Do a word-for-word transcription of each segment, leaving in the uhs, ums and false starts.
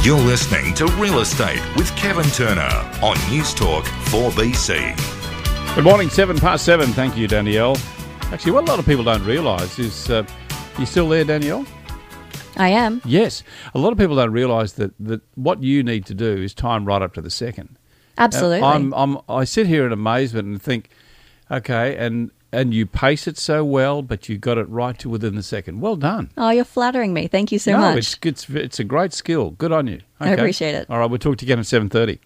You're listening to Real Estate with Kevin Turner on News Talk four B C. Good morning, seven past seven. Thank you, Danielle. Actually, what a lot of people don't realise is, uh, you still there, Danielle? I am. Yes. A lot of people don't realise that, that what you need to do is time right up to the second. Absolutely. Uh, I'm, I'm, I sit here in amazement and think, okay, and and you pace it so well, but you got it right to within the second. Well done. Oh, you're flattering me. Thank you so no, much. it's, it's it's a great skill. Good on you. Okay. I appreciate it. All right, we'll talk to you again at seven thirty.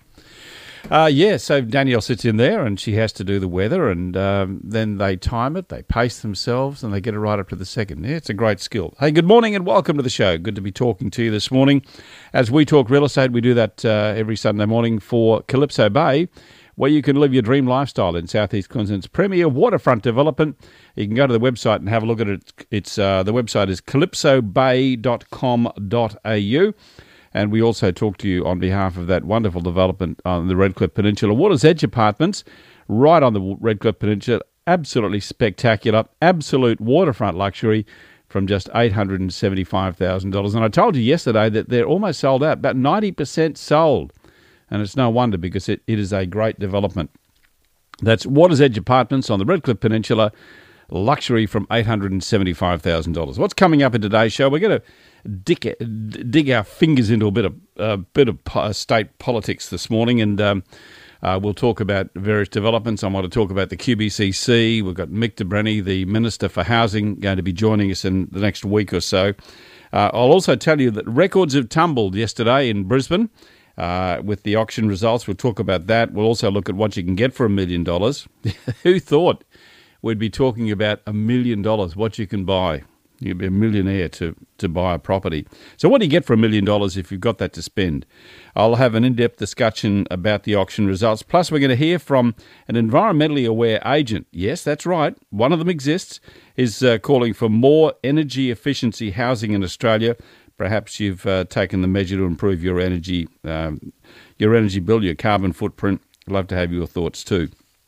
Uh, yeah, so Danielle sits in there and she has to do the weather, and um, then they time it, they pace themselves, and they get it right up to the second. Yeah, it's a great skill. Hey, good morning and welcome to the show. Good to be talking to you this morning. As we talk real estate, we do that uh, every Sunday morning for Calypso Bay, where you can live your dream lifestyle in Southeast Queensland's premier waterfront development. You can go to the website and have a look at it. It's uh, the website is calypso bay dot com dot a u. And we also talk to you on behalf of that wonderful development on the Redcliffe Peninsula. Water's Edge Apartments, right on the Redcliffe Peninsula. Absolutely spectacular. Absolute waterfront luxury from just eight hundred seventy-five thousand dollars. And I told you yesterday that they're almost sold out, about ninety percent sold. And it's no wonder, because it, it is a great development. That's Water's Edge Apartments on the Redcliffe Peninsula, luxury from eight hundred seventy-five thousand dollars. What's coming up in today's show? We're going to dig, dig our fingers into a bit of a bit of state politics this morning, and um, uh, we'll talk about various developments. I want to talk about the Q B C C. We've got Mick de Brenni, the Minister for Housing, going to be joining us in the next week or so. Uh, I'll also tell you that records have tumbled yesterday in Brisbane. Uh, with the auction results, we'll talk about that. We'll also look at what you can get for a million dollars. Who thought we'd be talking about a million dollars, what you can buy? You'd be a millionaire to, to buy a property. So what do you get for a million dollars if you've got that to spend? I'll have an in-depth discussion about the auction results. Plus, we're going to hear from an environmentally aware agent. Yes, that's right. One of them exists, is uh, calling for more energy efficiency housing in Australia. Perhaps you've uh, taken the measure to improve your energy, um, your energy bill, your carbon footprint. I'd love to have your thoughts too.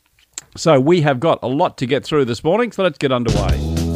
So we have got a lot to get through this morning, so let's get underway.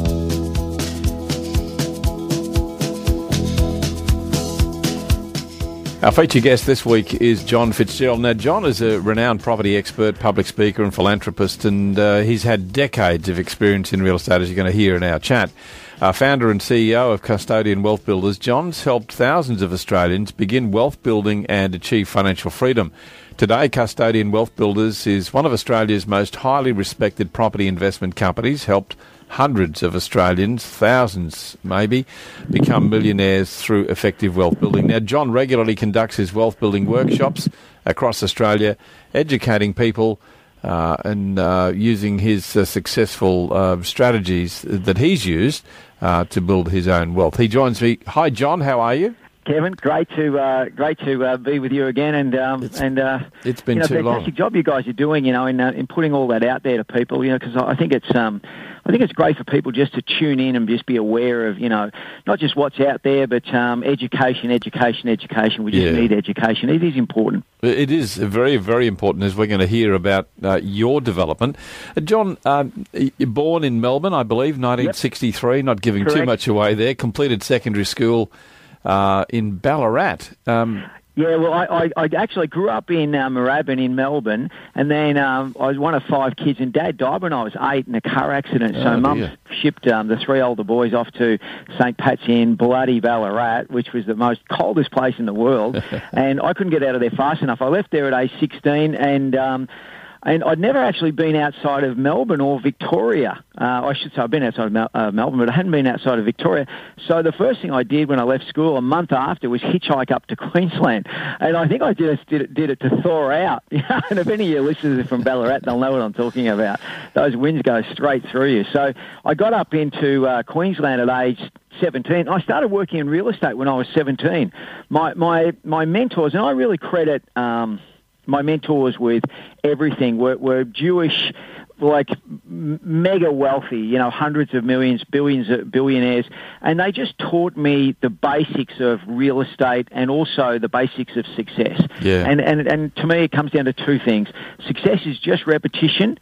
Our feature guest this week is John Fitzgerald. Now, John is a renowned property expert, public speaker and philanthropist, and uh, he's had decades of experience in real estate, as you're going to hear in our chat. Uh, founder and C E O of Custodian Wealth Builders, John's helped thousands of Australians begin wealth building and achieve financial freedom. Today, Custodian Wealth Builders is one of Australia's most highly respected property investment companies, helped hundreds of Australians, thousands maybe, become millionaires through effective wealth building. Now, John regularly conducts his wealth building workshops across Australia, educating people uh, and uh, using his uh, successful uh, strategies that he's used uh, to build his own wealth. He joins me. Hi, John. How are you? Kevin, great to uh, great to uh, be with you again, and um, it's, and uh, it's been you know, too fantastic long. Fantastic job you guys are doing, you know, in uh, in putting all that out there to people, you know, because I think it's um, I think it's great for people just to tune in and just be aware of, you know, not just what's out there, but um, education, education, education. We just Yeah. need education. It is important. It is very, very important, as we're going to hear about uh, your development. Uh, John, um, you're born in Melbourne, I believe, nineteen sixty-three, not giving Correct. too much away there. Completed secondary school uh, in Ballarat. Um, Yeah, well, I, I, I actually grew up in uh, Moorabbin in Melbourne, and then um, I was one of five kids, and Dad died when I was eight in a car accident. Oh, so Mum dear. shipped um, the three older boys off to Saint Pat's in bloody Ballarat, which was the most coldest place in the world, and I couldn't get out of there fast enough. I left there at age sixteen, and um, and I'd never actually been outside of Melbourne or Victoria. Uh, I should say I've been outside of Mel- uh, Melbourne, but I hadn't been outside of Victoria. So the first thing I did when I left school a month after was hitchhike up to Queensland. And I think I just did it, did it to thaw out. And if any of your listeners are from Ballarat, they'll know what I'm talking about. Those winds go straight through you. So I got up into uh, Queensland at age seventeen. I started working in real estate when I was seventeen. My my, my mentors, and I really credit... Um, My mentors with everything were, were Jewish, like m- mega wealthy, you know, hundreds of millions, billions of billionaires, and they just taught me the basics of real estate and also the basics of success. Yeah. And, and, and to me, it comes down to two things. Success is just repetition.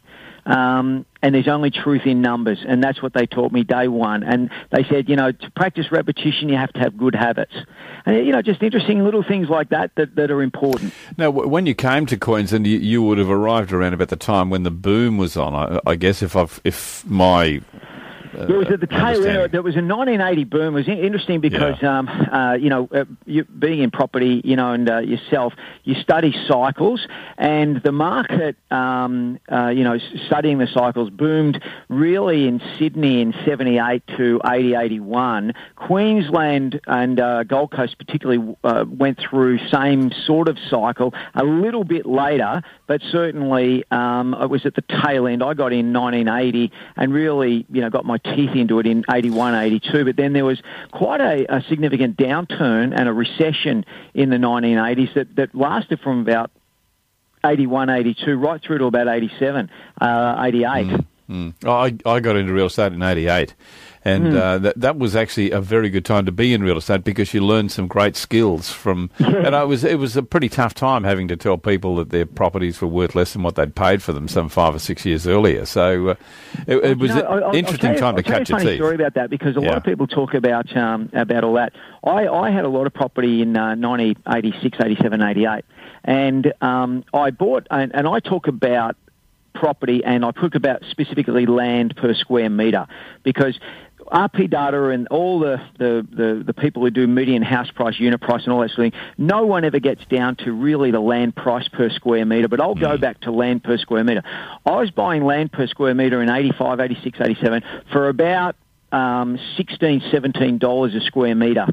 Um, and there's only truth in numbers, and that's what they taught me day one. And they said, you know, to practice repetition, you have to have good habits. And, you know, just interesting little things like that that, that are important. Now, when you came to Queensland, you, you would have arrived around about the time when the boom was on. I, I guess if I've, if my... Uh, it was at the tail end. There was a nineteen eighty boom. It was interesting because, yeah. um, uh, you know, uh, you, being in property, you know, and uh, yourself, you study cycles, and the market, um, uh, you know, studying the cycles boomed really in Sydney in seventy-eight to eighty, eighty-one. Queensland and uh, Gold Coast particularly uh, went through same sort of cycle a little bit later, but certainly um, it was at the tail end. I got in nineteen eighty and really, you know, got my teeth into it in eighty-one, eighty-two, but then there was quite a, a significant downturn and a recession in the nineteen eighties that, that lasted from about eighty-one, eighty-two right through to about eighty-seven, uh, eighty-eight. Mm, mm. I, I got into real estate in eighty-eight, and mm. uh, that that was actually a very good time to be in real estate because you learned some great skills from. Yeah. And I was it was a pretty tough time having to tell people that their properties were worth less than what they'd paid for them some five or six years earlier. So uh, it, it was an interesting time to catch your teeth. I'll tell you a funny story about that because a yeah. lot of people talk about um, about all that. I, I had a lot of property in uh, nineteen eighty-six, eighty-seven, eighty-eight, and um, I bought and, and I talk about property and I talk about specifically land per square metre because R P data and all the, the, the, the people who do median house price, unit price and all that sort of thing, no one ever gets down to really the land price per square metre, but I'll go back to land per square metre. I was buying land per square metre in eighty-five, eighty-six, eighty-seven for about um, sixteen dollars, seventeen dollars a square metre.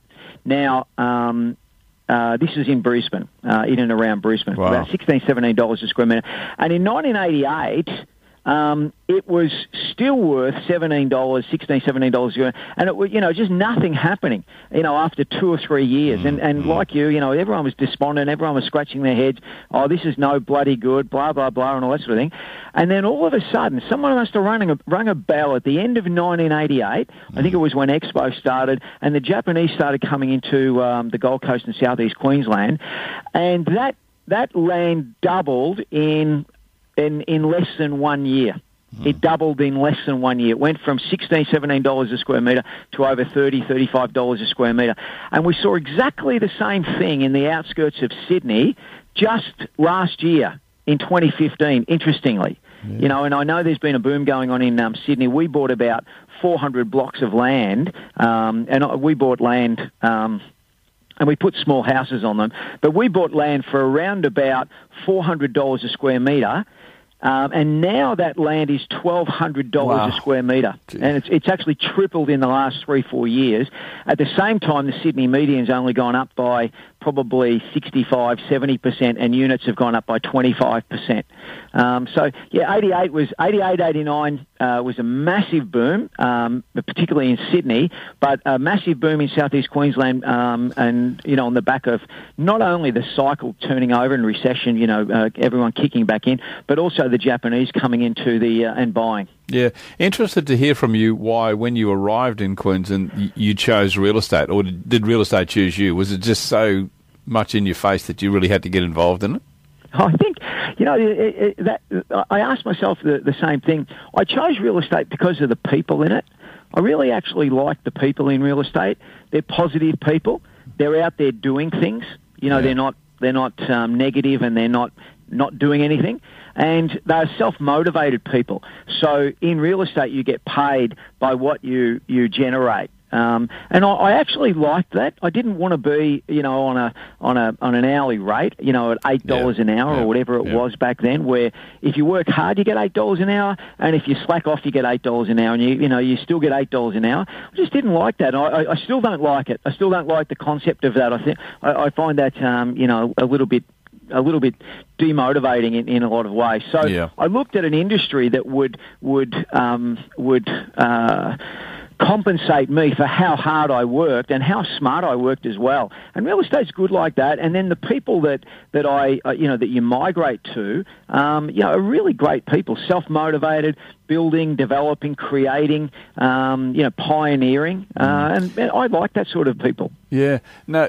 Now, um, Uh, this is in Brisbane, uh, in and around Brisbane, wow. about sixteen dollars, seventeen dollars a square metre. And in nineteen eighty-eight, um, it was still worth seventeen dollars, sixteen dollars, seventeen dollars a square metre. And it was, you know, just nothing happening, you know, after two or three years. Mm-hmm. And, and like you, you know, everyone was despondent, everyone was scratching their heads, oh, this is no bloody good, blah, blah, blah, and all that sort of thing. And then all of a sudden, someone must have rung a, rung a bell at the end of nineteen eighty-eight. Mm-hmm. I think it was when Expo started, and the Japanese started coming into um, the Gold Coast and southeast Queensland, and that that land doubled in in in less than one year. Mm-hmm. It doubled in less than one year. It went from sixteen dollars, seventeen dollars a square metre to over thirty dollars, thirty-five dollars a square metre. And we saw exactly the same thing in the outskirts of Sydney just last year in twenty fifteen, interestingly. Yeah. You know, and I know there's been a boom going on in um, Sydney. We bought about four hundred blocks of land, um, and we bought land... Um, and we put small houses on them. But we bought land for around about four hundred dollars a square metre, um, and now that land is twelve hundred dollars wow. a square metre. And it's, it's actually tripled in the last three, four years. At the same time, the Sydney median's only gone up by probably sixty-five, seventy percent, and units have gone up by twenty-five percent. Um, so, yeah, eighty-eight was eighty-eight, eighty-nine uh, was a massive boom, um, particularly in Sydney, but a massive boom in southeast Queensland, um, and, you know, on the back of not only the cycle turning over and recession, you know, uh, everyone kicking back in, but also the Japanese coming into the uh, and buying. Yeah. Interested to hear from you why, when you arrived in Queensland, you chose real estate, or did real estate choose you? Was it just so much in your face that you really had to get involved in it? I think, you know, it, it, that I asked myself the, the same thing. I chose real estate because of the people in it. I really actually like the people in real estate. They're positive people. They're out there doing things. You know, yeah. they're not they're not um, negative, and they're not not doing anything. And they're self-motivated people. So in real estate, you get paid by what you, you generate. Um, and I, I actually liked that. I didn't want to be, you know, on a on a on an hourly rate, you know, at eight dollars yeah. an hour yeah. or whatever it yeah. was back then. Where if you work hard, you get eight dollars an hour, and if you slack off, you get eight dollars an hour, and you you know you still get eight dollars an hour. I just didn't like that. I, I, I still don't like it. I still don't like the concept of that. I think I, I find that um, you know a little bit. a little bit demotivating in, in a lot of ways. So yeah. I looked at an industry that would would um, would uh, compensate me for how hard I worked and how smart I worked as well. And real estate's good like that. And then the people that that I uh, you know that you migrate to, um, you know, are really great people, self-motivated, building, developing, creating, um, you know, pioneering, uh, and, and I like that sort of people. Yeah. No. It-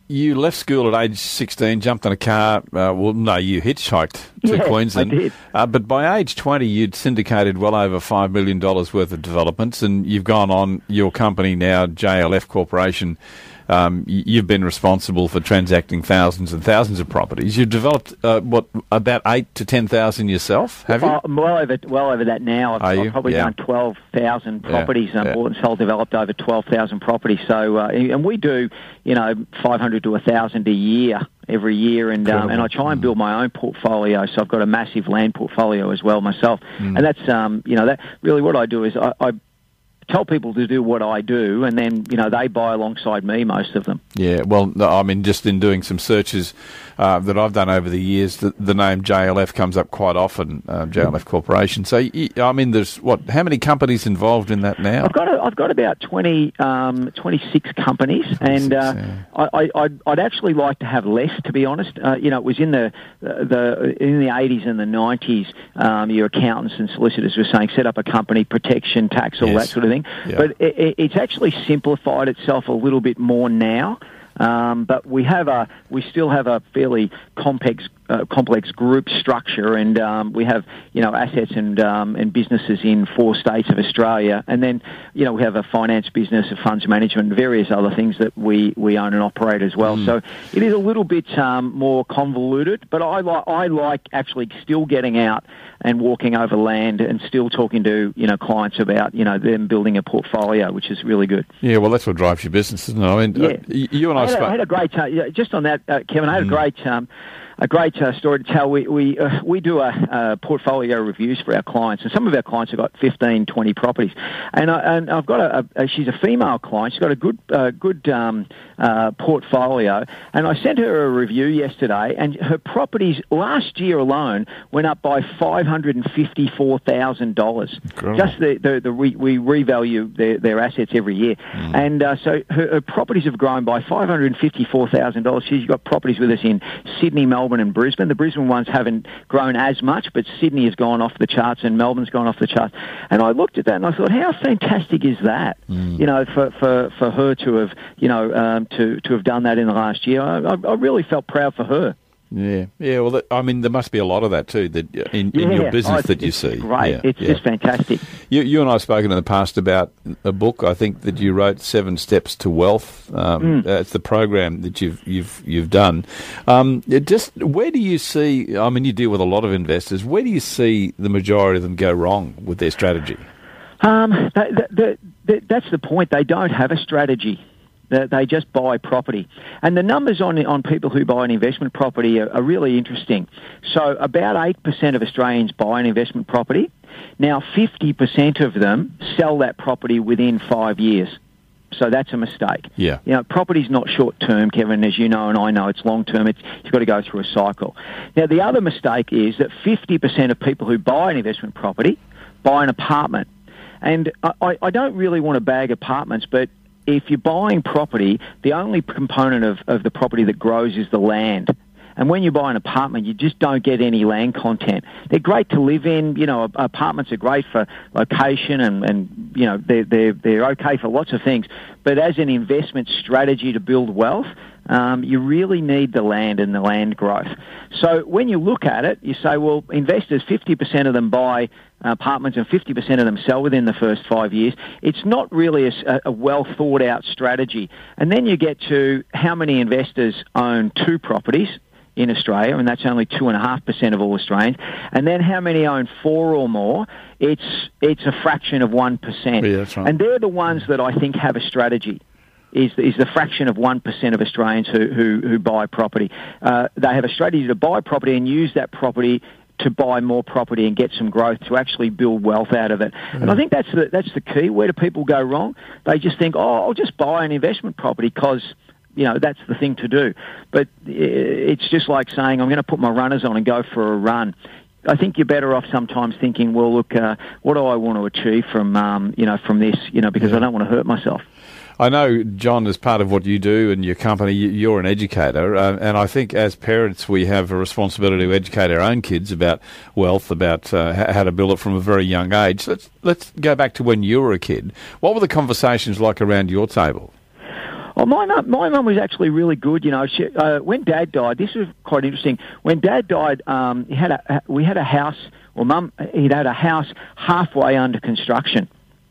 you left school at age sixteen, jumped in a car. Uh, well, no, you hitchhiked to Yeah, Queensland. I did. Uh, but by age twenty, you'd syndicated well over five million dollars worth of developments, and you've gone on your company now, J L F Corporation. Um, y- you've been responsible for transacting thousands and thousands of properties. You've developed, uh, what, about eight to ten thousand yourself, have you? Oh, I'm well over well over that now. I've, Are you? I've probably Yeah. done twelve thousand Yeah, properties. Um, yeah. Bought and sold, developed over twelve thousand properties. So, uh, and we do, you know, five hundred to a thousand a year every year, and um, and I try and build my own portfolio. So I've got a massive land portfolio as well myself, Mm. and that's um, you know, that really what I do is I. I tell people to do what I do, and then, you know, they buy alongside me, most of them. Yeah, well, no, I mean, just in doing some searches uh, that I've done over the years, the, the name J L F comes up quite often, uh, J L F Corporation. So, y- I mean, there's, what, how many companies involved in that now? I've got a, I've got about twenty, um, twenty-six companies, and uh, yeah. I, I, I'd, I'd actually like to have less, to be honest. Uh, you know, it was in the the in the eighties and the nineties. Um, your accountants and solicitors were saying set up a company, protection, tax, all Yes. that sort of thing. Yeah. But it, it, it's actually simplified itself a little bit more now. Um, but we have a, we still have a fairly complex, uh, complex group structure, and um, we have, you know, assets and um, and businesses in four states of Australia, and then, you know, we have a finance business, a funds management, and various other things that we, we own and operate as well. Mm. So it is a little bit um, more convoluted, but I like I like actually still getting out and walking over land and still talking to, you know, clients about, you know, them building a portfolio, which is really good. Yeah, well, that's what drives your business, isn't it? I mean, Yeah. uh, y- you and I, I had, a, spoke. I had a great uh, yeah, just on that, uh, Kevin. I had Mm. a great um, a great uh, story to tell. We we uh, we do a, uh portfolio reviews for our clients, and some of our clients have got fifteen, twenty properties. And I, and I've got a, a she's a female client. She's got a good uh, good um, uh, portfolio, and I sent her a review yesterday. And her properties last year alone went up by five hundred and fifty four thousand dollars. Just the the, the we, we revalue their, their assets every year, Mm. and uh, so her, her properties have grown by five hundred and fifty four thousand dollars. She's got properties with us in Sydney, Melbourne, and Brisbane. The Brisbane ones haven't grown as much, but Sydney has gone off the charts and Melbourne's gone off the charts. And I looked at that and I thought, how fantastic is that? Mm. You know, for, for, for her to have, you know, um, to to have done that in the last year. I, I, I really felt proud for her. Yeah, yeah. Well, that, I mean, there must be a lot of that too that in, in Yeah. your business Oh, that you it's see. Great, Yeah, it's yeah. just fantastic. You, you and I have spoken in the past about a book. I think that you wrote, Seven Steps to Wealth. Um, Mm. uh, it's the program that you've you've you've done. Um, it just where do you see? I mean, you deal with a lot of investors. Where do you see the majority of them go wrong with their strategy? Um, that, that, that, that, that's the point. They don't have a strategy. They, they just buy property. And the numbers on on people who buy an investment property are, are really interesting. So about eight percent of Australians buy an investment property. Now, fifty percent of them sell that property within five years. So that's a mistake. Yeah. You know, property's not short-term, Kevin, as you know, and I know. It's long-term. It's, you've got to go through a cycle. Now, the other mistake is that fifty percent of people who buy an investment property buy an apartment. And I, I don't really want to bag apartments, but if you're buying property, the only component of, of the property that grows is the land. And when you buy an apartment, you just don't get any land content. They're great to live in. You know, apartments are great for location and, and you know, they're, they're, they're okay for lots of things. But as an investment strategy to build wealth, um, you really need the land and the land growth. So when you look at it, you say, well, investors, fifty percent of them buy apartments and fifty percent of them sell within the first five years. It's not really a, a well thought out strategy. And then you get to how many investors own two properties in Australia, and that's only two and a half percent of all Australians. And then how many own four or more? It's it's a fraction of one percent. Yeah, that's right. And they're the ones that I think have a strategy. Is is the fraction of one percent of Australians who who, who buy property. Uh, they have a strategy to buy property and use that property to buy more property and get some growth to actually build wealth out of it. Mm. And I think that's the that's the key. Where do people go wrong? They just think, oh, I'll just buy an investment property because, you know, that's the thing to do. But it's just like saying, I'm going to put my runners on and go for a run. I think you're better off sometimes thinking, well, look, uh, what do I want to achieve from, um, you know, from this, you know, because yeah. I don't want to hurt myself. I know, John, as part of what you do and your company, you're an educator, uh, and I think as parents we have a responsibility to educate our own kids about wealth, about uh, how to build it from a very young age. Let's let's go back to when you were a kid. What were the conversations like around your table? Oh, my mum, my mum was actually really good. You know, she, uh, when Dad died, this was quite interesting. When Dad died, um, he had a, we had a house. Well, Mum, he'd had a house halfway under construction,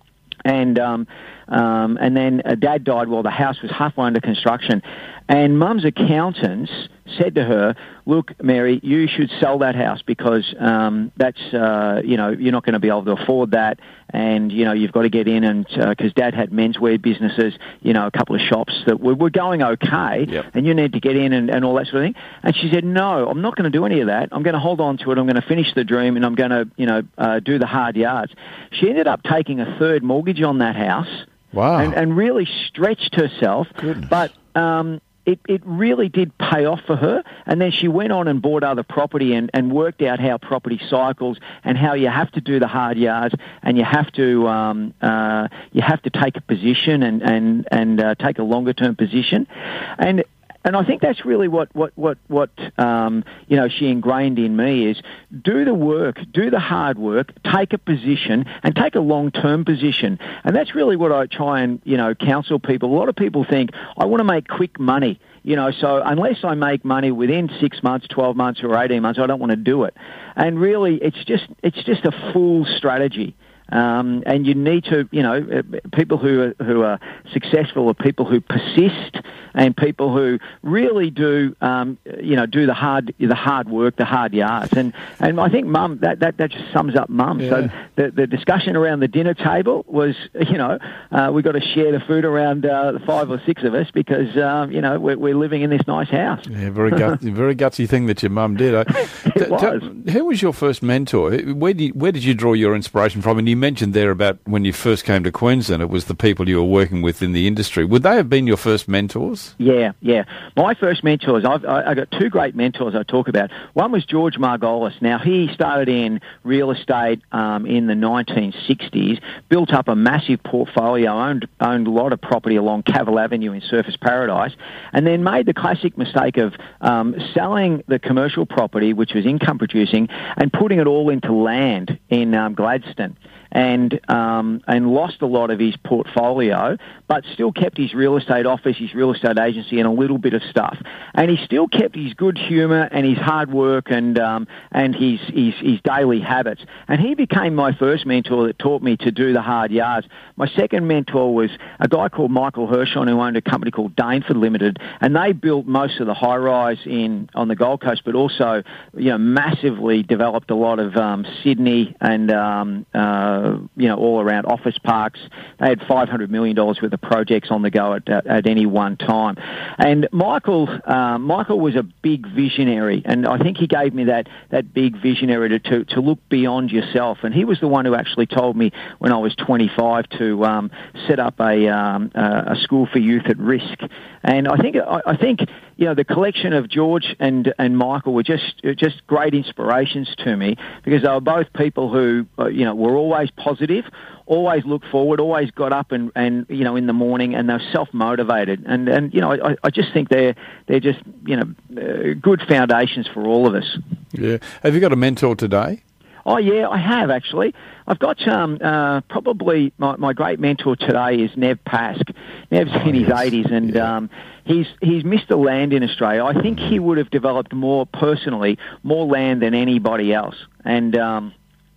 and um, um, and then uh, Dad died while the house was halfway under construction, and Mum's accountants said to her, "Look, Mary, you should sell that house because um, that's uh, you know you're not going to be able to afford that, and you know you've got to get in and because uh, Dad had menswear businesses, you know, a couple of shops that were, were going okay, yep. and you need to get in and, and all that sort of thing." And she said, "No, I'm not going to do any of that. I'm going to hold on to it. I'm going to finish the dream, and I'm going to you know uh, do the hard yards." She ended up taking a third mortgage on that house, wow, and, and really stretched herself, Goodness. but. Um, It, it really did pay off for her, and then she went on and bought other property and, and worked out how property cycles and how you have to do the hard yards and you have to um, uh, you have to take a position and and and uh, take a longer term position, and. And I think that's really what what what what um, you know she ingrained in me is do the work, do the hard work, take a position, and take a long term position. And that's really what I try and you know counsel people. A lot of people think I want to make quick money, you know. So unless I make money within six months, twelve months, or eighteen months, I don't want to do it. And really, it's just it's just a fool's strategy. Um, and you need to, you know, people who are, who are successful are people who persist and people who really do, um, you know, do the hard the hard work, the hard yards. And and I think Mum, that, that, that just sums up Mum. Yeah. So the, the discussion around the dinner table was, you know, uh, we've got to share the food around uh, the five or six of us because, um, you know, we're, we're living in this nice house. Yeah, very gutsy, very gutsy thing that your mum did. Eh? It was. Who was your first mentor? Where, do you, where did you draw your inspiration from? And you mentioned there about when you first came to Queensland, it was the people you were working with in the industry. Would they have been your first mentors? Yeah, yeah. My first mentors, I've I got two great mentors I talk about. One was George Margolis. Now, he started in real estate um, in the nineteen sixties, built up a massive portfolio, owned, owned a lot of property along Cavill Avenue in Surfers Paradise, and then made the classic mistake of um, selling the commercial property, which was income producing, and putting it all into land in um, Gladstone. And um, and lost a lot of his portfolio, but still kept his real estate office, his real estate agency, and a little bit of stuff. And he still kept his good humour and his hard work and um, and his, his his daily habits. And he became my first mentor that taught me to do the hard yards. My second mentor was a guy called Michael Hershon, who owned a company called Dainford Limited, and they built most of the high rise in on the Gold Coast, but also you know massively developed a lot of um, Sydney and um, uh, you know, all around office parks. They had five hundred million dollars worth of projects on the go at, at, at any one time. And Michael uh, Michael was a big visionary, and I think he gave me that, that big visionary to, to, to look beyond yourself. And he was the one who actually told me when I was twenty-five to um, set up a, um, a school for youth at risk. And I think I, I think you know the collection of George and and Michael were just just great inspirations to me because they were both people who uh, you know were always positive, always looked forward, always got up and, and you know in the morning, and they're self-motivated. And and you know I, I just think they're they're just you know uh, good foundations for all of us. Yeah. Have you got a mentor today? Oh, yeah, I have, actually. I've got um, uh, probably my, my great mentor today is Nev Pask. Nev's oh, in his yes. eighties, and yeah. um, he's he's Mister Land in Australia. I think he would have developed more, personally, more land than anybody else. And um,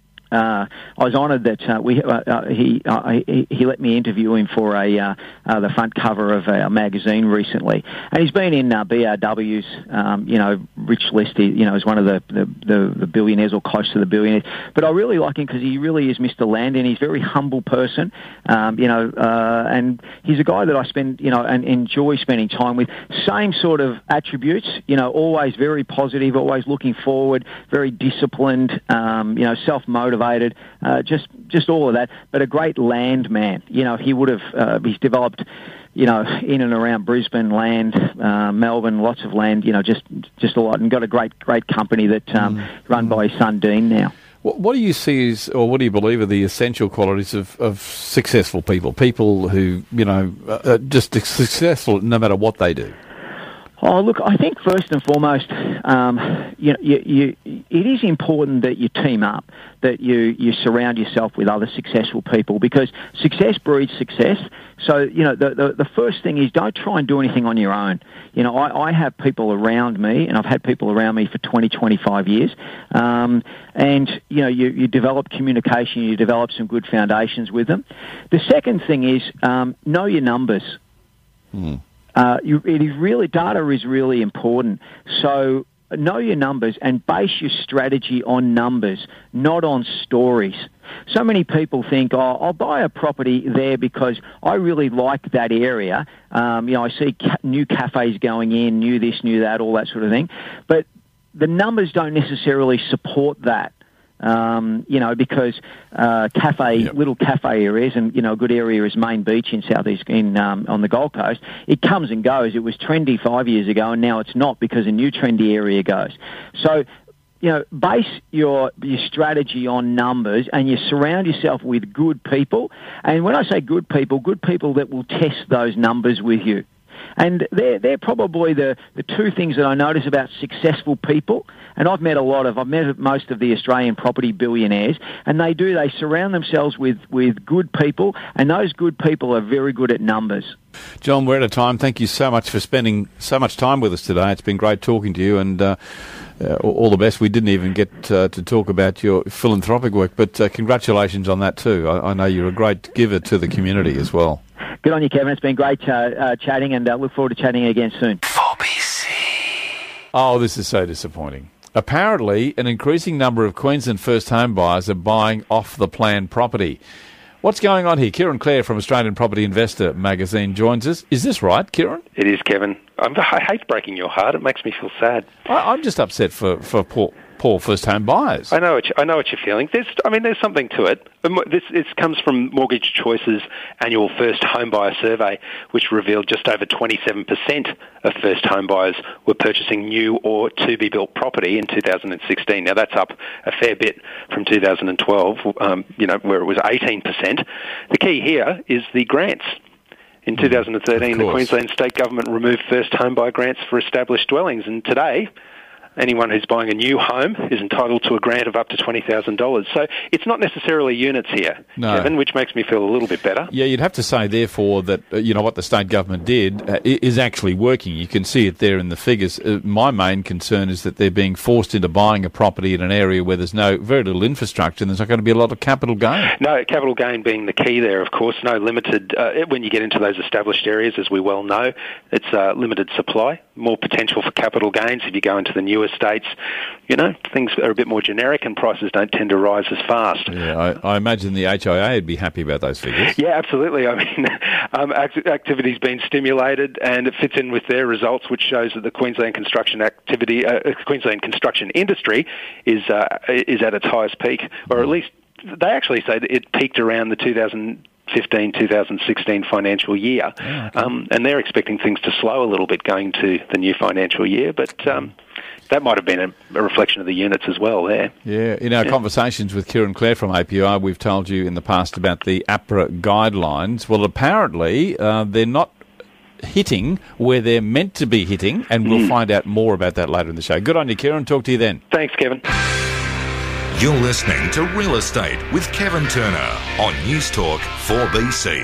uh, I was honoured that uh, we uh, uh, he, uh, he he let me interview him for a uh, uh, the front cover of a magazine recently, and he's been in uh, B R W's um, you know rich list. He, you know, is one of the, the, the, the billionaires or close to the billionaires. But I really like him because he really is Mister Landon. He's a very humble person, um, you know, uh, and he's a guy that I spend you know and enjoy spending time with. Same sort of attributes, you know, always very positive, always looking forward, very disciplined, um, you know, self-motivated. Uh, just just all of that, but a great land man. You know, he would have, uh, he's developed, you know, in and around Brisbane land, uh, Melbourne, lots of land, you know, just just a lot, and got a great, great company that um, mm. run by his son Dean now. What, what do you see as, or what do you believe are the essential qualities of, of successful people, people who, you know, are just successful no matter what they do? Oh, look, I think first and foremost, um, you know, you, you, it is important that you team up, that you, you surround yourself with other successful people, because success breeds success. So, you know, the, the, the first thing is don't try and do anything on your own. You know, I, I have people around me, and I've had people around me for twenty, twenty-five years, um, and, you know, you, you develop communication, you develop some good foundations with them. The second thing is um, know your numbers. Mm. Uh, you, it is really, data is really important. So know your numbers and base your strategy on numbers, not on stories. So many people think, oh, I'll buy a property there because I really like that area. Um, you know, I see ca- new cafes going in, new this, new that, all that sort of thing. But the numbers don't necessarily support that. Um, you know, because uh, cafe, yep. little cafe areas, and you know, a good area is Main Beach in southeast in um, on the Gold Coast. It comes and goes. It was trendy five years ago, and now it's not because a new trendy area goes. So, you know, base your your strategy on numbers, and you surround yourself with good people. And when I say good people, good people that will test those numbers with you. And they're, they're probably the, the two things that I notice about successful people. And I've met a lot of, I've met most of the Australian property billionaires, and they do, they surround themselves with, with good people, and those good people are very good at numbers. John, we're out of time. Thank you so much for spending so much time with us today. It's been great talking to you, and uh, uh, all the best. We didn't even get uh, to talk about your philanthropic work, but uh, congratulations on that too. I, I know you're a great giver to the community as well. Good on you, Kevin. It's been great uh, uh, chatting, and uh, look forward to chatting again soon. four B C. Oh, this is so disappointing. Apparently, an increasing number of Queensland first home buyers are buying off-the-plan property. What's going on here? Kieran Clare from Australian Property Investor magazine joins us. Is this right, Kieran? It is, Kevin. I'm, I hate breaking your heart. It makes me feel sad. I, I'm just upset for, for poor, poor first-home buyers. I know what you, I know what you're feeling. There's, I mean, there's something to it. This, this comes from Mortgage Choice's annual first home buyer survey, which revealed just over twenty-seven percent of first home buyers were purchasing new or to-be-built property in two thousand sixteen. Now, that's up a fair bit from two thousand twelve, um, you know, where it was eighteen percent. The key here is the grants. In two thousand thirteen, the Queensland State Government removed first home buyer grants for established dwellings, and today, anyone who's buying a new home is entitled to a grant of up to twenty thousand dollars. So it's not necessarily units here, no. Kevin, which makes me feel a little bit better. Yeah, you'd have to say, therefore, that uh, you know what the state government did uh, is actually working. You can see it there in the figures. Uh, my main concern is that they're being forced into buying a property in an area where there's no very little infrastructure, and there's not going to be a lot of capital gain. No, capital gain being the key there, of course. No limited, uh, when you get into those established areas, as we well know, it's uh, limited supply, more potential for capital gains. If you go into the newer states, you know, things are a bit more generic and prices don't tend to rise as fast. Yeah, I, I imagine the H I A would be happy about those figures. Yeah, absolutely. I mean, um, act- activity's been stimulated, and it fits in with their results, which shows that the Queensland construction activity, uh, Queensland construction industry is uh, is at its highest peak, or at least they actually say that it peaked around the two thousand fifteen, two thousand sixteen financial year, oh, okay. um, and they're expecting things to slow a little bit going to the new financial year, but um, that might have been a, a reflection of the units as well there. Yeah, in our yeah. conversations conversations with Kieran Clare from A P I, we've told you in the past about the APRA guidelines. Well, apparently uh, they're not hitting where they're meant to be hitting, and we'll mm. find out more about that later in the show. Good on you, Kieran. Talk to you then. Thanks, Kevin. You're listening to Real Estate with Kevin Turner on News Talk four B C.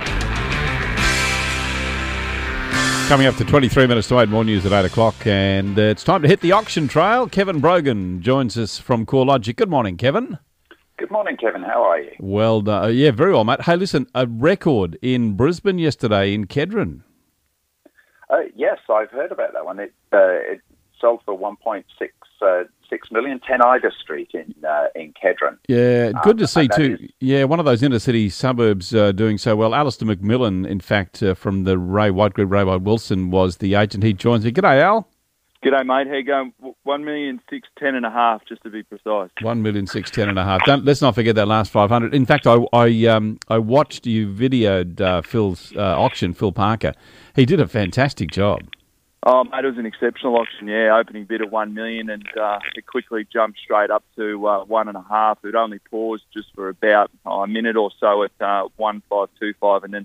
Coming up to twenty-three minutes to eight, more news at eight o'clock, and uh, it's time to hit the auction trail. Kevin Brogan joins us from CoreLogic. Good morning, Kevin. Good morning, Kevin. How are you? Well done. Uh, yeah, very well, mate. Hey, listen, a record in Brisbane yesterday in Kedron. Uh, yes, I've heard about that one. It, uh, it sold for one point six uh, six million, ten Ida Street in uh, in Kedron. Yeah, good um, to see too. Is... Yeah, one of those inner city suburbs uh, doing so well. Alistair McMillan, in fact, uh, from the Ray White Group, Ray White Wilson, was the agent. He joins me. G'day, Al. G'day, mate. How you going? One million six ten and a half, just to be precise. One million six ten and a half. Don't let's not forget that last five hundred. In fact, I I um I watched you videoed uh, Phil's uh, auction. Phil Parker. He did a fantastic job. Oh, mate, it was an exceptional auction. Yeah, opening bid at one million, and uh, it quickly jumped straight up to uh, one and a half. It only paused just for about oh, a minute or so at uh, one five two five, and then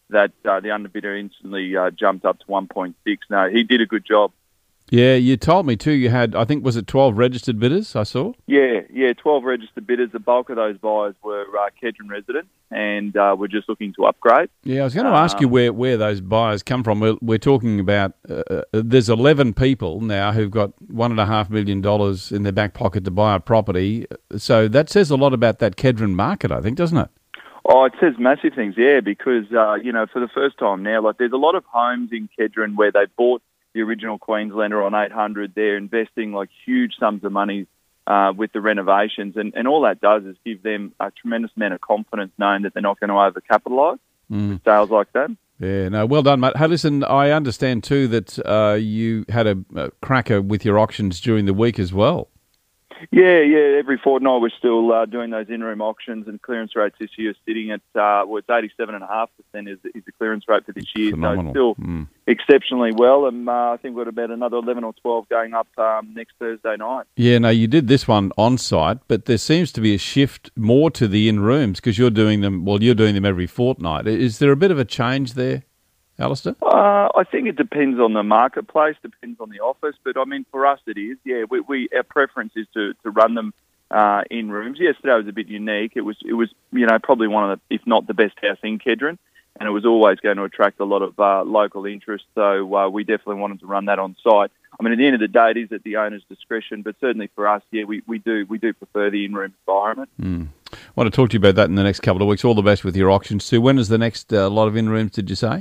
that uh, the underbidder instantly uh, jumped up to one point six. No, he did a good job. Yeah, you told me too. You had, I think, was it twelve registered bidders? I saw. Yeah, yeah, twelve registered bidders. The bulk of those buyers were uh, Kedron residents, and uh, were just looking to upgrade. Yeah, I was going to ask um, you where, where those buyers come from. We're, we're talking about uh, there's eleven people now who've got one and a half million dollars in their back pocket to buy a property. So that says a lot about that Kedron market, I think, doesn't it? Oh, it says massive things, yeah, because uh, you know, for the first time now, like there's a lot of homes in Kedron where they bought the original Queenslander on eight hundred. They're investing like huge sums of money uh, with the renovations, and, and all that does is give them a tremendous amount of confidence knowing that they're not going to overcapitalise mm. with sales like that. Yeah, no, well done, mate. Hey, listen, I understand too that uh, you had a, a cracker with your auctions during the week as well. Yeah, yeah. Every fortnight we're still uh, doing those in-room auctions, and clearance rates this year are sitting at uh, well, it's eighty-seven point five percent is, is the clearance rate for this year. Phenomenal. So it's still mm. exceptionally well, and uh, I think we've got about another eleven or twelve going up um, next Thursday night. Yeah, no, you did this one on site, but there seems to be a shift more to the in-rooms because you're doing them. Well, you're doing them every fortnight. Is there a bit of a change there, Alistair? Uh, I think it depends on the marketplace, depends on the office, but I mean, for us it is. Yeah, we, we our preference is to, to run them uh, in rooms. Yesterday was a bit unique. It was, it was, you know, probably one of the, if not the best house in Kedron, and it was always going to attract a lot of uh, local interest. So uh, we definitely wanted to run that on site. I mean, at the end of the day, it is at the owner's discretion, but certainly for us, yeah, we, we do we do prefer the in-room environment. Mm. I want to talk to you about that in the next couple of weeks. All the best with your auctions too. When is the next uh, lot of in-rooms, did you say?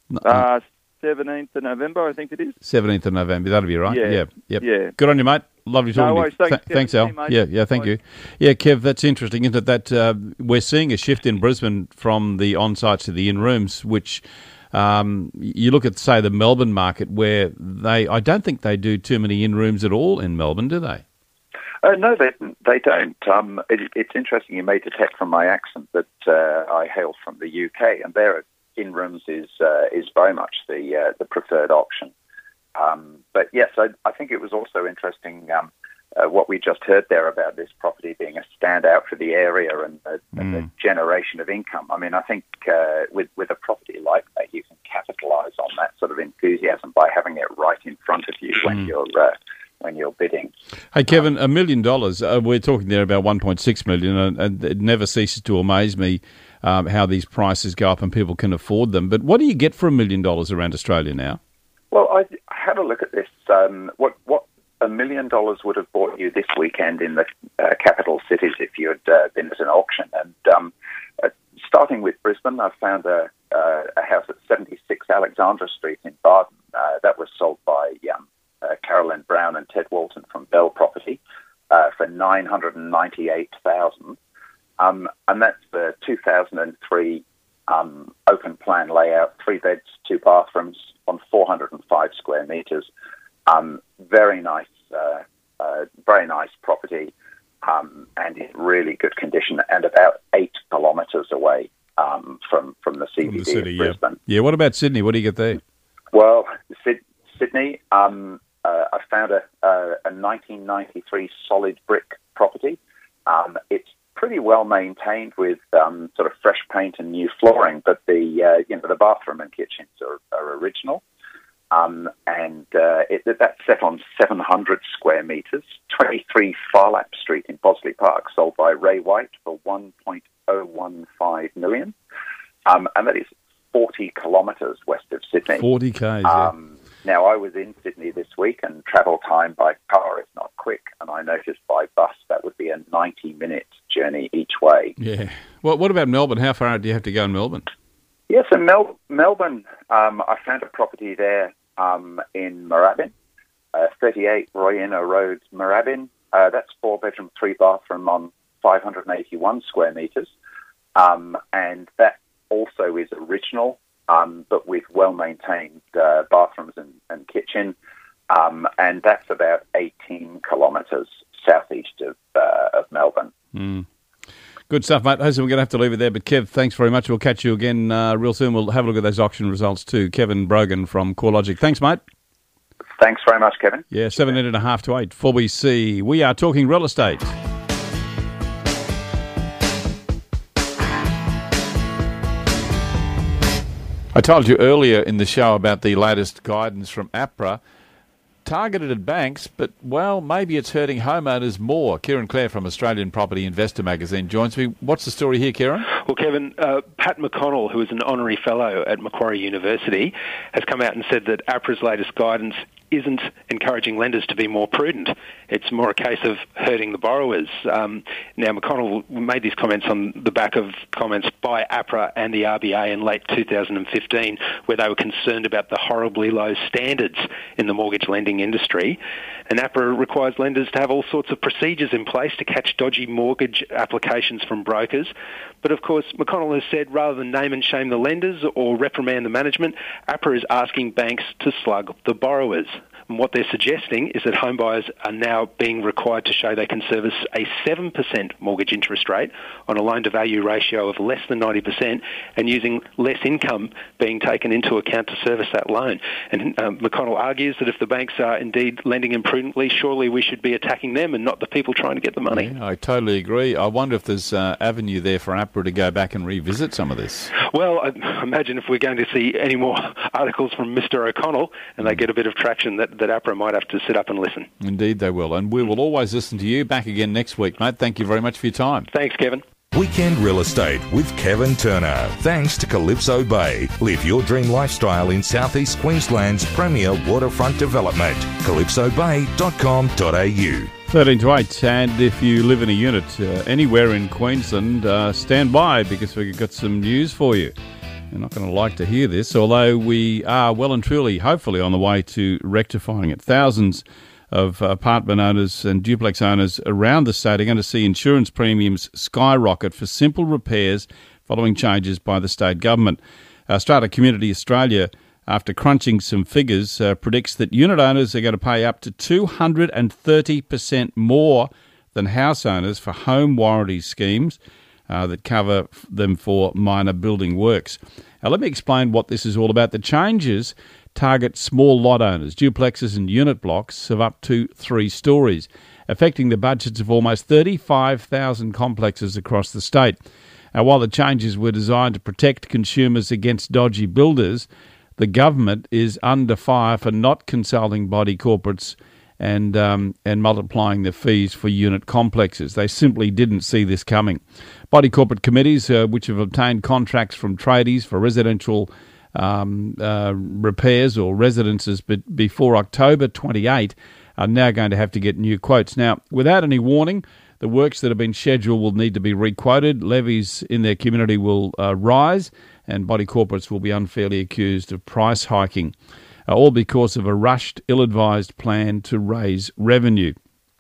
Uh, seventeenth of November, I think it is. seventeenth of November, that'll be right. Yeah, yeah, yep. yeah. Good on you, mate. Lovely talking no worries. to you. Thanks, Th- thanks Al. You, yeah, yeah, thank Bye. you. Yeah, Kev, that's interesting, isn't it? That uh, we're seeing a shift in Brisbane from the on-sites to the in-rooms, which um, you look at, say, the Melbourne market, where they, I don't think they do too many in-rooms at all in Melbourne, do they? Uh, no, they they don't. Um, it, it's interesting you may detect from my accent that uh, I hail from the U K, and there in rooms is uh, is very much the uh, the preferred option. Um, but yes, I, I think it was also interesting um, uh, what we just heard there about this property being a standout for the area and, uh, mm. and the generation of income. I mean, I think uh, with with a property like that, you can capitalise on that sort of enthusiasm by having it right in front of you mm. when you're uh, when you're bidding. Hey, Kevin, a million dollars. Uh, we're talking there about one point six million, and, and it never ceases to amaze me um, how these prices go up and people can afford them. But what do you get for a million dollars around Australia now? Well, I had a look at this. Um, what what a million dollars would have bought you this weekend in the uh, capital cities if you had uh, been at an auction. And um, uh, starting with Brisbane, I found a, uh, a house at seventy-six Alexandra Street in Barton. Uh, that was sold by um, uh, Carolyn Brown and Ted Walton from Bell Property uh, for nine hundred ninety-eight thousand dollars. Um, and that's the two thousand three um, open plan layout, three beds, two bathrooms on four hundred five square metres. Um, very nice, uh, uh, very nice property, um, and in really good condition, and about eight kilometres away um, from from the C B D from the city, of Brisbane. Yeah. yeah. What about Sydney? What do you get there? Well, Sid- Sydney, um, uh, I found a, a, a nineteen ninety-three solid brick property. Um, it's pretty well maintained with um, sort of fresh paint and new flooring, but the uh, you know the bathroom and kitchens are, are original. Um, and uh, it, that's set on seven hundred square metres, twenty-three Farlap Street in Bosley Park, sold by Ray White for one point oh one five million. Um, and that is forty kilometres west of Sydney. forty k's, um, yeah. Now, I was in Sydney this week, and travel time by car is not quick, and I noticed by bus that would be a ninety-minute journey each way. Yeah. Well, what about Melbourne? How far do you have to go in Melbourne? Yes, in Mel- Melbourne, um, I found a property there um, in Moorabbin, uh, thirty-eight Royina Road, Moorabbin. Uh, that's four-bedroom, three-bathroom on five hundred eighty-one square metres, um, and that also is original, um, but with well-maintained uh, bathrooms and, and kitchen, um, and that's about eighteen kilometres southeast of, uh, of Melbourne. Mm. Good stuff, mate. Listen, we're going to have to leave it there, but Kev, thanks very much. We'll catch you again uh, real soon. We'll have a look at those auction results too. Kevin Brogan from CoreLogic. Thanks, mate. Thanks very much, Kevin. Yeah, seventeen and a half to eight. four B C. We are talking real estate. I told you earlier in the show about the latest guidance from APRA, targeted at banks, but, well, maybe it's hurting homeowners more. Kieran Clare from Australian Property Investor Magazine joins me. What's the story here, Kieran? Well, Kevin, uh, Pat McConnell, who is an honorary fellow at Macquarie University, has come out and said that APRA's latest guidance isn't encouraging lenders to be more prudent. It's more a case of hurting the borrowers. Um, now, McConnell made these comments on the back of comments by APRA and the R B A in late two thousand fifteen, where they were concerned about the horribly low standards in the mortgage lending industry. And APRA requires lenders to have all sorts of procedures in place to catch dodgy mortgage applications from brokers. But, of course, McConnell has said rather than name and shame the lenders or reprimand the management, APRA is asking banks to slug the borrowers. And what they're suggesting is that homebuyers are now being required to show they can service a seven percent mortgage interest rate on a loan-to-value ratio of less than ninety percent and using less income being taken into account to service that loan. And um, McConnell argues that if the banks are indeed lending imprudently, surely we should be attacking them and not the people trying to get the money. Yeah, I totally agree. I wonder if there's uh, avenue there for APRA to go back and revisit some of this. Well, I imagine if we're going to see any more articles from Mister O'Connell and they get a bit of traction, that, that APRA might have to sit up and listen. Indeed they will. And we will always listen to you. Back again next week, mate. Thank you very much for your time. Thanks, Kevin. Weekend Real Estate with Kevin Turner. Thanks to Calypso Bay. Live your dream lifestyle in southeast Queensland's premier waterfront development. calypso bay dot com dot a u. thirteen to eight, and if you live in a unit uh, anywhere in Queensland, uh, stand by because we've got some news for you. You're not going to like to hear this, although we are well and truly, hopefully, on the way to rectifying it. Thousands of apartment owners and duplex owners around the state are going to see insurance premiums skyrocket for simple repairs following changes by the state government. Uh, Strata Community Australia, after crunching some figures, uh, predicts that unit owners are going to pay up to two hundred thirty percent more than house owners for home warranty schemes uh, that cover them for minor building works. Now, let me explain what this is all about. The changes target small lot owners, duplexes and unit blocks of up to three stories, affecting the budgets of almost thirty-five thousand complexes across the state. Now, while the changes were designed to protect consumers against dodgy builders, the government is under fire for not consulting body corporates and um, and multiplying the fees for unit complexes. They simply didn't see this coming. Body corporate committees, uh, which have obtained contracts from tradies for residential um, uh, repairs or residences be- before October twenty-eighth, are now going to have to get new quotes. Now, without any warning, the works that have been scheduled will need to be requoted. Levies in their community will uh, rise, and body corporates will be unfairly accused of price hiking, uh, all because of a rushed, ill-advised plan to raise revenue.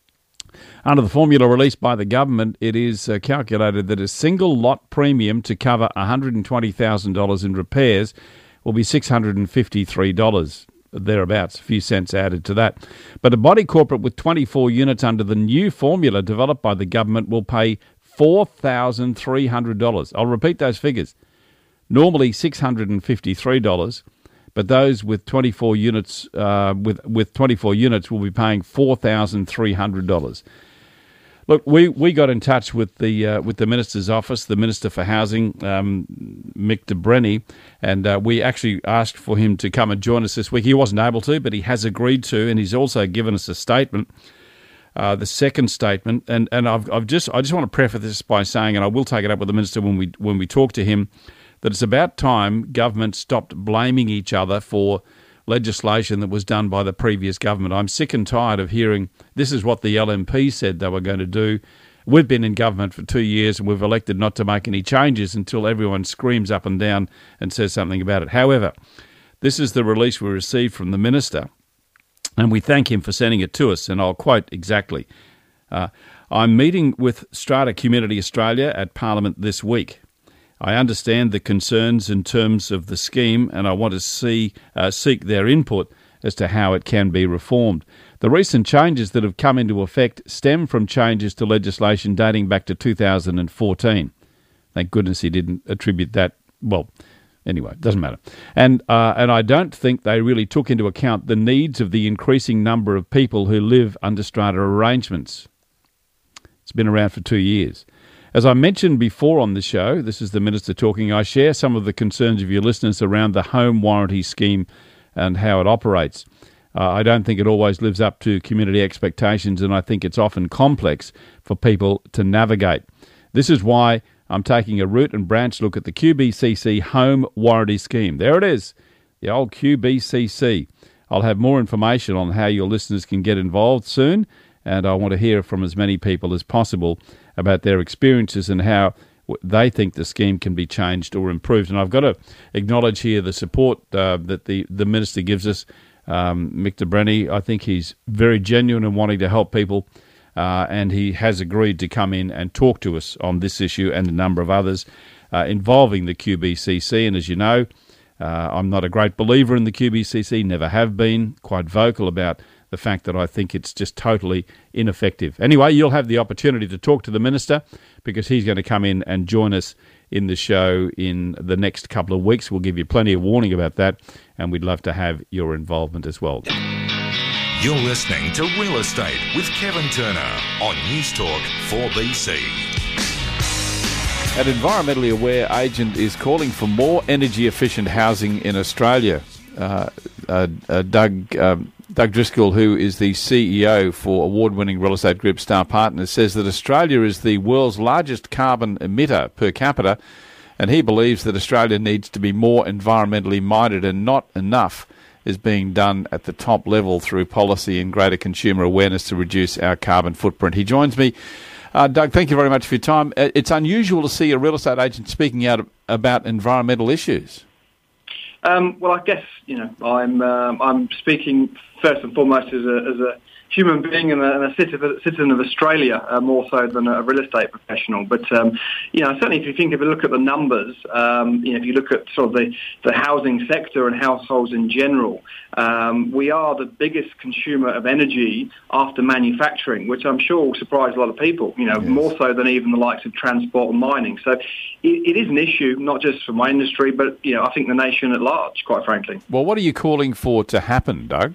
Under the formula released by the government, it is uh, calculated that a single lot premium to cover one hundred twenty thousand dollars in repairs will be six hundred fifty-three dollars, thereabouts, a few cents added to that. But a body corporate with twenty-four units under the new formula developed by the government will pay four thousand three hundred dollars. I'll repeat those figures. Normally six hundred fifty-three dollars, but those with twenty-four units uh, with with twenty-four units will be paying four thousand three hundred dollars. Look, we, we got in touch with the uh, with the Minister's office, the Minister for Housing, um, Mick de Brenny, and uh, we actually asked for him to come and join us this week. He wasn't able to, but he has agreed to, and he's also given us a statement, uh, the second statement. And and I've I've just I just want to preface this by saying, and I will take it up with the Minister when we when we talk to him, that it's about time government stopped blaming each other for legislation that was done by the previous government. I'm sick and tired of hearing this is what the L M P said they were going to do. We've been in government for two years and we've elected not to make any changes until everyone screams up and down and says something about it. However, this is the release we received from the Minister, and we thank him for sending it to us, and I'll quote exactly. Uh, I'm meeting with Strata Community Australia at Parliament this week. I understand the concerns in terms of the scheme, and I want to see uh, seek their input as to how it can be reformed. The recent changes that have come into effect stem from changes to legislation dating back to two thousand fourteen. Thank goodness he didn't attribute that. Well, anyway, it doesn't matter. And uh, and I don't think they really took into account the needs of the increasing number of people who live under strata arrangements. It's been around for two years. As I mentioned before on the show, this is the Minister talking, I share some of the concerns of your listeners around the home warranty scheme and how it operates. Uh, I don't think it always lives up to community expectations, and I think it's often complex for people to navigate. This is why I'm taking a root and branch look at the Q B C C Home Warranty Scheme. There it is, the old Q B C C. I'll have more information on how your listeners can get involved soon, and I want to hear from as many people as possible about their experiences and how they think the scheme can be changed or improved. And I've got to acknowledge here the support uh, that the, the Minister gives us. Um, Mick de Brenni, I think he's very genuine in wanting to help people, uh, and he has agreed to come in and talk to us on this issue and a number of others uh, involving the Q B C C. And as you know, uh, I'm not a great believer in the Q B C C, never have been, quite vocal about the fact that I think it's just totally ineffective. Anyway, you'll have the opportunity to talk to the Minister because he's going to come in and join us in the show in the next couple of weeks. We'll give you plenty of warning about that, and we'd love to have your involvement as well. You're listening to Real Estate with Kevin Turner on News Talk four B C. An environmentally aware agent is calling for more energy-efficient housing in Australia. Uh, uh, uh, Doug... Um, Doug Driscoll, who is the C E O for award-winning real estate group Star Partners, says that Australia is the world's largest carbon emitter per capita, and he believes that Australia needs to be more environmentally minded, and not enough is being done at the top level through policy and greater consumer awareness to reduce our carbon footprint. He joins me. Uh, Doug, thank you very much for your time. It's unusual to see a real estate agent speaking out about environmental issues. Um, well, I guess you know I'm um, I'm speaking first and foremost as a as a human being and a, and a citizen of Australia, uh, more so than a real estate professional. But um, you know, certainly if you think if you look at the numbers, um, you know, if you look at sort of the, the housing sector and households in general, um, we are the biggest consumer of energy after manufacturing, which I'm sure will surprise a lot of people. You know, yes. More so than even the likes of transport and mining. So it, it is an issue, not just for my industry, but you know, I think the nation at large, quite frankly. Well, what are you calling for to happen, Doug?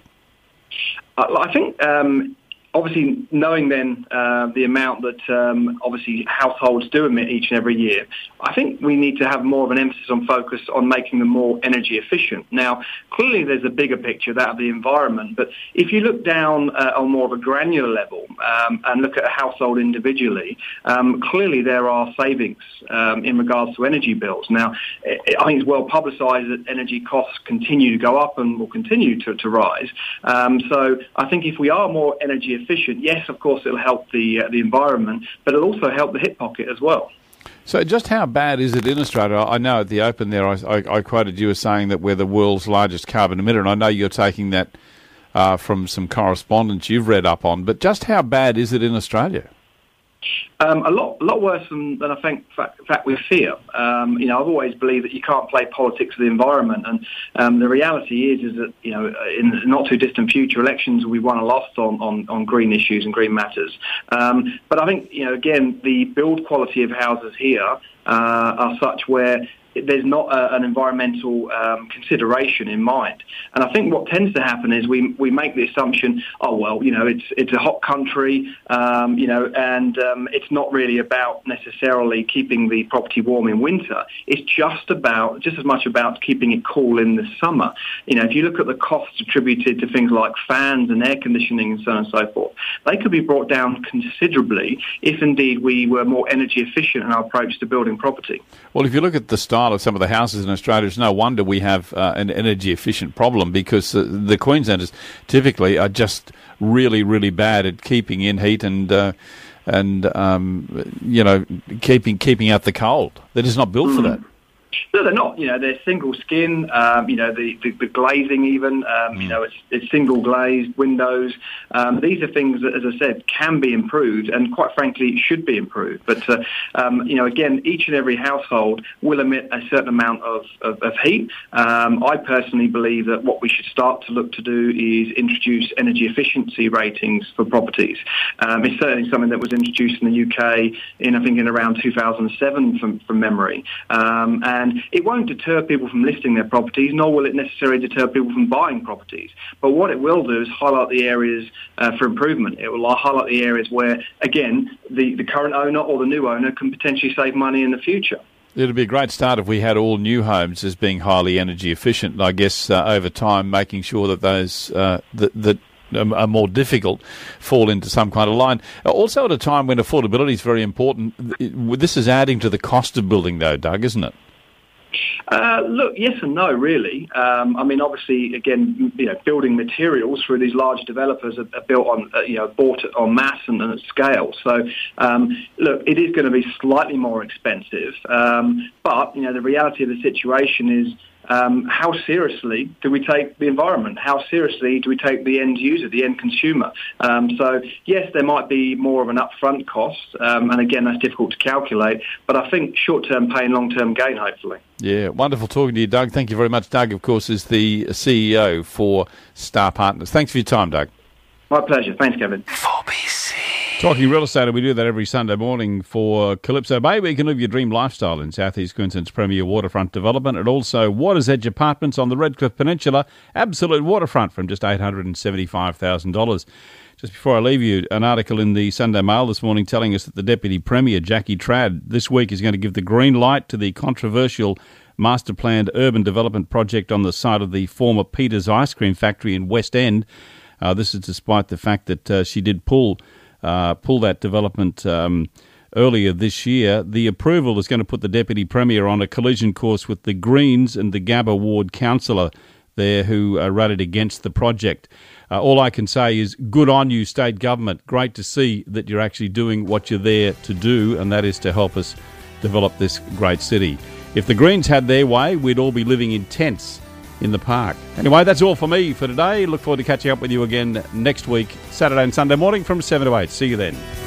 I think, um, obviously, knowing then uh, the amount that um, obviously households do emit each and every year, I think we need to have more of an emphasis on focus on making them more energy efficient. Now, clearly there's a bigger picture, that of the environment, but if you look down uh, on more of a granular level um, and look at a household individually, um, clearly there are savings um, in regards to energy bills. Now, it, I think it's well publicised that energy costs continue to go up and will continue to, to rise. Um, so I think if we are more energy efficient, yes, of course, it'll help the uh, the environment, but it'll also help the hip pocket as well. So just how bad is it in Australia? I know at the open there I, I, I quoted you as saying that we're the world's largest carbon emitter, and I know you're taking that uh, from some correspondence you've read up on, but just how bad is it in Australia? Um, a lot, a lot worse than, than I think. In fact, in fact we fear. Um, you know, I've always believed that you can't play politics with the environment, and um, the reality is, is that you know, in the not too distant future, elections will be won or lost on, on, on green issues and green matters. Um, but I think, you know, again, the build quality of houses here uh, are such where there's not a, an environmental um, consideration in mind. And I think what tends to happen is we we make the assumption, oh, well, you know, it's it's a hot country, um, you know, and um, it's not really about necessarily keeping the property warm in winter. It's just about, just as much about keeping it cool in the summer. You know, if you look at the costs attributed to things like fans and air conditioning and so on and so forth, they could be brought down considerably if indeed we were more energy efficient in our approach to building property. Well, if you look at the style of some of the houses in Australia, it's no wonder we have uh, an energy efficient problem, because uh, the Queenslanders typically are just really, really bad at keeping in heat and uh, and um, you know keeping keeping out the cold. They're just not built mm. for that. No, they're not. You know, they're single skin. Um, you know, the, the, the glazing even. Um, mm. You know, it's, it's single glazed windows. Um, these are things that, as I said, can be improved, and quite frankly, should be improved. But uh, um, you know, again, each and every household will emit a certain amount of, of, of heat. Um, I personally believe that what we should start to look to do is introduce energy efficiency ratings for properties. Um, it's certainly something that was introduced in the U K in, I think, in around two thousand seven from, from memory. Um, and And it won't deter people from listing their properties, nor will it necessarily deter people from buying properties. But what it will do is highlight the areas uh, for improvement. It will highlight the areas where, again, the, the current owner or the new owner can potentially save money in the future. It'd be a great start if we had all new homes as being highly energy efficient. I guess uh, over time, making sure that those uh, that, that are more difficult fall into some kind of line. Also, at a time when affordability is very important, this is adding to the cost of building, though, Doug, isn't it? Uh, look, yes and no, really. Um, I mean, obviously, again, you know, building materials through these large developers are, are built on, uh, you know, bought en masse and, and at scale. So, um, look, it is going to be slightly more expensive. Um, but, you know, the reality of the situation is, Um, how seriously do we take the environment? How seriously do we take the end user, the end consumer? Um, so, yes, there might be more of an upfront cost, um, and again, that's difficult to calculate, but I think short-term pain, long-term gain, hopefully. Yeah, wonderful talking to you, Doug. Thank you very much. Doug, of course, is the C E O for Star Partners. Thanks for your time, Doug. My pleasure. Thanks, Kevin. four B C. Talking real estate, and we do that every Sunday morning for Calypso Bay, where you can live your dream lifestyle in South East Queensland's premier waterfront development, and also Water's Edge Apartments on the Redcliffe Peninsula, absolute waterfront from just eight hundred seventy-five thousand dollars. Just before I leave you, an article in the Sunday Mail this morning telling us that the Deputy Premier, Jackie Trad, this week is going to give the green light to the controversial master-planned urban development project on the site of the former Peter's Ice Cream Factory in West End. Uh, this is despite the fact that uh, she did pull Uh, pull that development um, earlier this year. The approval is going to put the Deputy Premier on a collision course with the Greens and the Gabba Ward councillor there who uh, rallied against the project. Uh, all I can say is good on you, state government. Great to see that you're actually doing what you're there to do, and that is to help us develop this great city. If the Greens had their way, we'd all be living in tents in the park. Anyway, that's all for me for today. Look forward to catching up with you again next week, Saturday and Sunday morning from seven to eight. See you then.